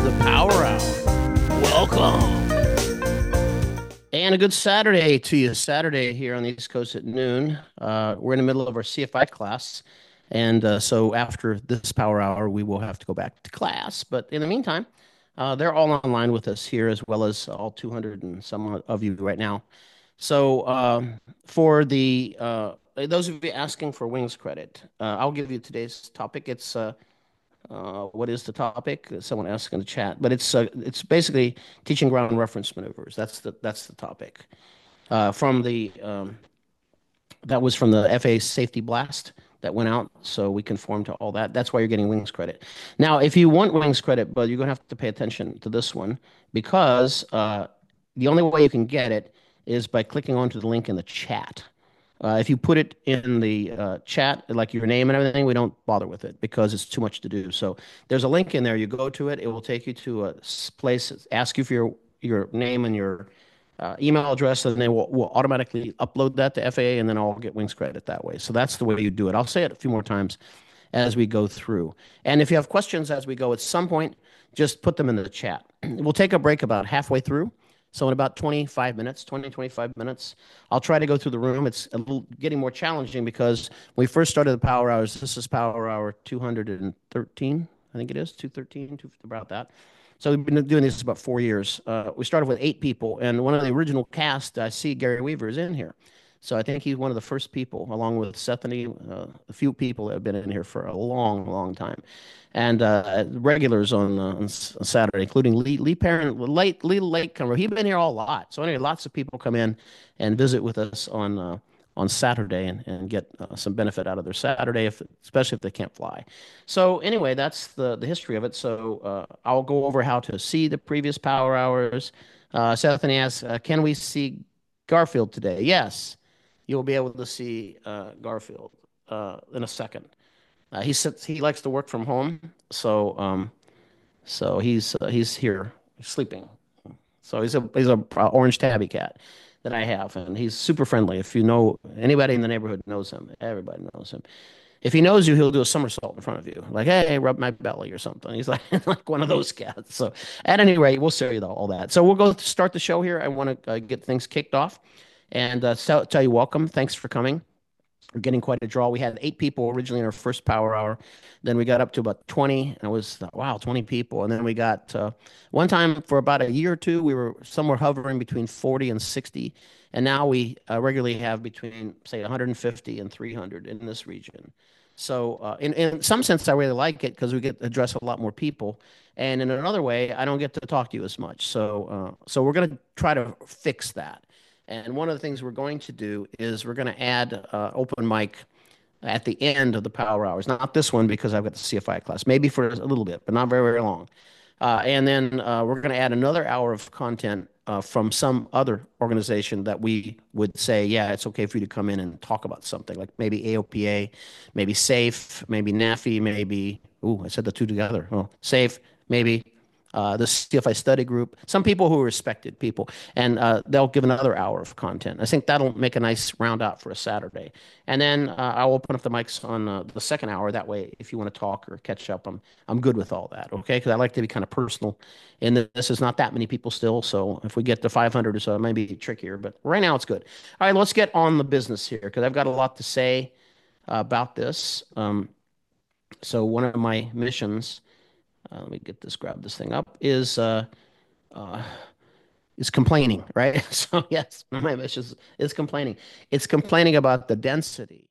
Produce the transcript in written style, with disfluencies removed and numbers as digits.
the Power Hour. Welcome. And a good Saturday to you. Saturday here on the East Coast at noon. We're in the middle of our CFI class. And so after this Power Hour, we will have to go back to class. But in the meantime, they're all online with us here, as well as all 200 and some of you right now. So for the those of you asking for Wings credit, I'll give you today's topic. It's what is the topic? Someone asked in the chat, but it's basically teaching ground reference maneuvers. That's the topic. From the That was from the FAA safety blast that went out, so we conform to all that. That's why you're getting Wings credit. Now, if you want Wings credit, but you're gonna have to pay attention to this one because the only way you can get it is by clicking onto the link in the chat. If you put it in the chat, like your name and everything, we don't bother with it because it's too much to do. So there's a link in there. You go to it. It will take you to a place, ask you for your name and your email address, and then we'll automatically upload that to FAA, and then I'll get Wings credit that way. So that's the way you do it. I'll say it a few more times as we go through. And if you have questions as we go at some point, just put them in the chat. We'll take a break about halfway through. So in about 25 minutes, 25 minutes, I'll try to go through the room. It's a little getting more challenging because when we first started the Power Hours, this is Power Hour 213, I think it is, 213, about that. So we've been doing this about 4 years. We started with 8 people, and one of the original cast, I see Gary Weaver is in here. So I think he's one of the first people, along with Sethany, a few people that have been in here for a long, long time. And regulars on Saturday, including Lee Parent, Lee Latecomer. He's been here a lot. So anyway, lots of people come in and visit with us on Saturday and get some benefit out of their Saturday, especially if they can't fly. So anyway, that's the history of it. So I'll go over how to see the previous Power Hours. Sethany asks, can we see Garfield today? Yes, you'll be able to see Garfield in a second. He likes to work from home, so he's here sleeping. So he's a orange tabby cat that I have, and he's super friendly. If you know anybody in the neighborhood knows him, everybody knows him. If he knows you, he'll do a somersault in front of you, like "Hey, rub my belly" or something. He's like like one of those cats. So at any rate, we'll show you all that. So we'll go start the show here. I want to get things kicked off and tell you welcome. Thanks for coming. We're getting quite a draw. We had 8 people originally in our first Power Hour. Then we got up to about 20, and it was, wow, 20 people. And then we got one time for about a year or two, we were somewhere hovering between 40 and 60. And now we regularly have between, say, 150 and 300 in this region. So in some sense, I really like it because we get to address a lot more people. And in another way, I don't get to talk to you as much. So we're going to try to fix that. And one of the things we're going to do is we're going to add open mic at the end of the Power Hours. Not this one because I've got the CFI class, maybe for a little bit, but not very, very long. And then we're going to add another hour of content from some other organization that we would say, yeah, it's okay for you to come in and talk about something, like maybe AOPA, maybe SAFE, maybe NAFI, maybe, I said the two together. Oh, SAFE, maybe the CFI study group, some people who are respected people, and they'll give another hour of content. I think that'll make a nice round out for a Saturday. And then I'll open up the mics on the second hour. That way, if you want to talk or catch up, I'm good with all that, okay? Because I like to be kind of personal. And this is not that many people still, so if we get to 500 or so, it may be trickier. But right now, it's good. All right, let's get on the business here because I've got a lot to say about this. So one of my missions, let me grab this thing up, is complaining, right? So yes, one of my missions is complaining. It's complaining about the density